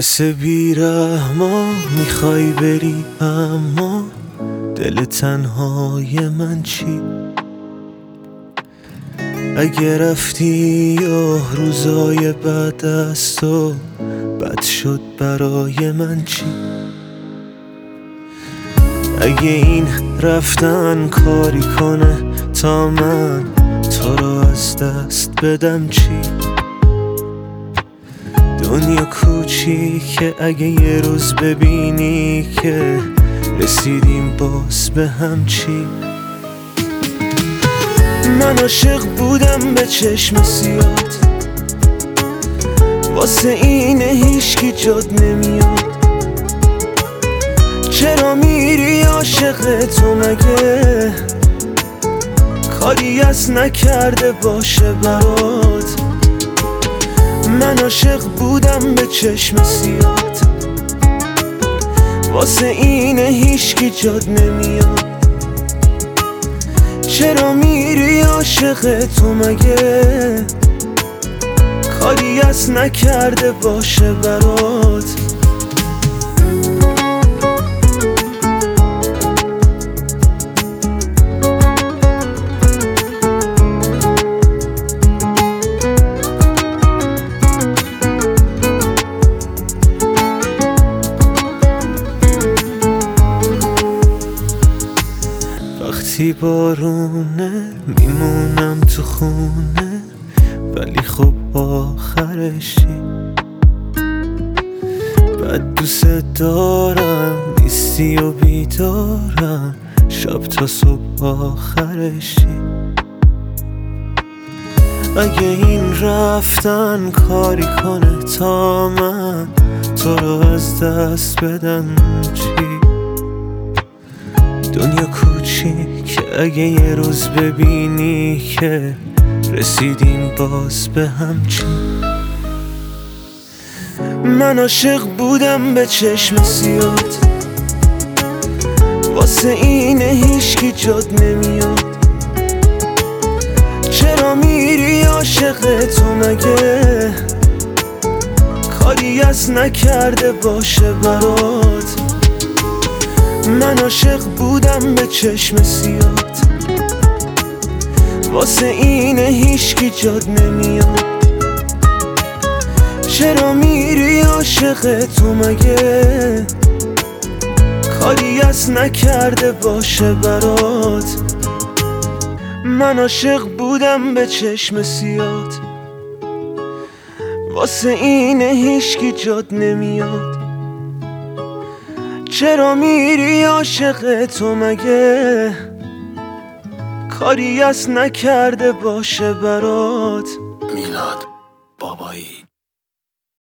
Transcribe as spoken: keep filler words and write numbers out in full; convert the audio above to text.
مثل بیرحما میخوای بری، اما دل تنهای من چی؟ اگه رفتی یا روزای بعد از تو بد شد برای من چی؟ اگه این رفتن کاری کنه تا من تو رو از دست بدم چی؟ دنیا کوچیکه، اگه یه روز ببینی که رسیدیم باز به هم چی؟ من عاشق بودم به چشم سیات، واسه اینه هیچکی جاد نمیاد. چرا میری عاشق تو؟ مگه کاری از نکرده باشه برات؟ من عاشق بودم به چشم سیات، واسه اینه هیچکی جاد نمیاد. چرا میری عاشق تو؟ مگه کاری از نکرده باشه برات؟ وقتی بارونه میمونم تو خونه، ولی خب آخرش چی؟ بعد دوست دارم نیستی و بیدارم شب تا صبح، آخرش چی؟ اگه این رفتن کاری کنه تا من تو رو از دست بدم چی؟ دنیا کوچیک، اگه یه روز ببینی که رسیدیم باز به هم چی؟ من عاشق بودم به چشم سیات، واسه اینه هیچکی جاد نمیاد. چرا میری عاشق تو؟ مگه کاری از نکرده باشه برات؟ من عاشق بودم به چشم سیات، واسه اینه هیچکی جاد نمیاد. چرا میری عاشق تو؟ مگه کاری از نکرده باشه برات؟ من عاشق بودم به چشم سیات، واسه اینه هیچکی جاد نمیاد. چرا میری عاشق تو؟ مگه کاری از نکرده باشه برات؟ میلاد